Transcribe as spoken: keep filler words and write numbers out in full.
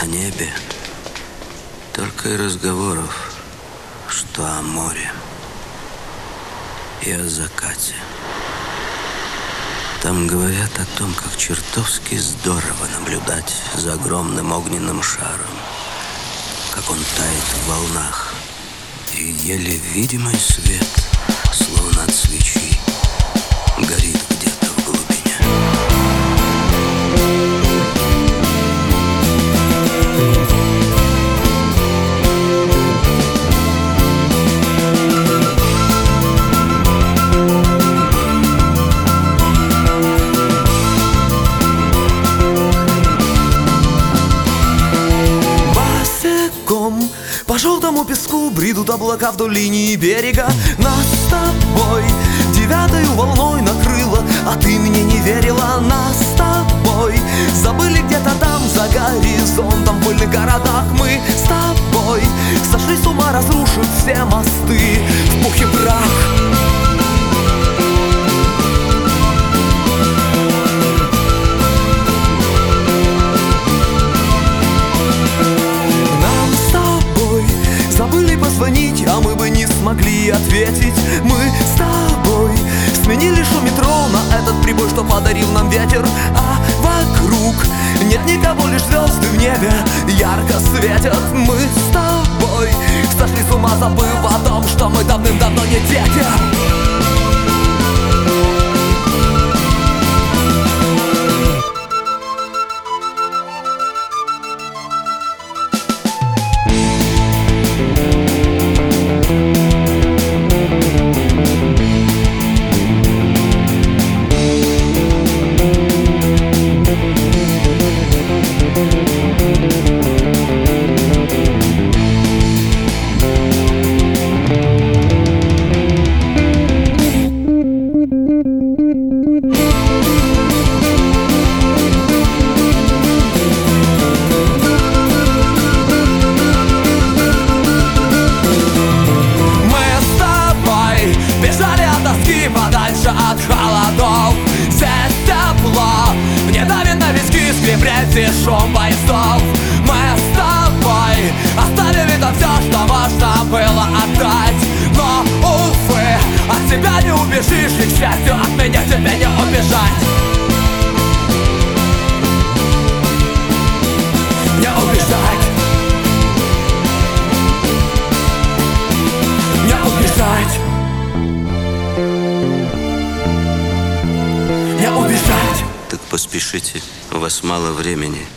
о небе, только и разговоров, что о море и о закате. Там говорят о том, как чертовски здорово наблюдать за огромным огненным шаром, как он тает в волнах, и еле видимый свет, словно от свечи, горит где-то в глубине. По желтому песку бредут облака вдоль линии берега. Нас с тобой девятою волной накрыло, а ты мне не верила. Нас с тобой забыли где-то там за горизонтом, в пыльных городах. Мы с тобой сошли с ума, разрушив все мосты в пух и прах. Позвонить, а мы бы не смогли ответить. Мы с тобой сменили шум метро на этот прибой, что подарил нам ветер. А вокруг нет никого, лишь звезды в небе ярко светят. Мы с тобой сошли с ума, забыв о том, что мы давным-давно не дети. Подальше от холодов, здесь тепло, мне давит на виски скрипит и шум поездов. Мы с тобой оставили там все, что можно было отдать. Но, увы, от тебя не убежишь, и, к счастью, от меня тебе не убежать. Не убежать. Не убежать. Не убежать. Так поспешите, у вас мало времени.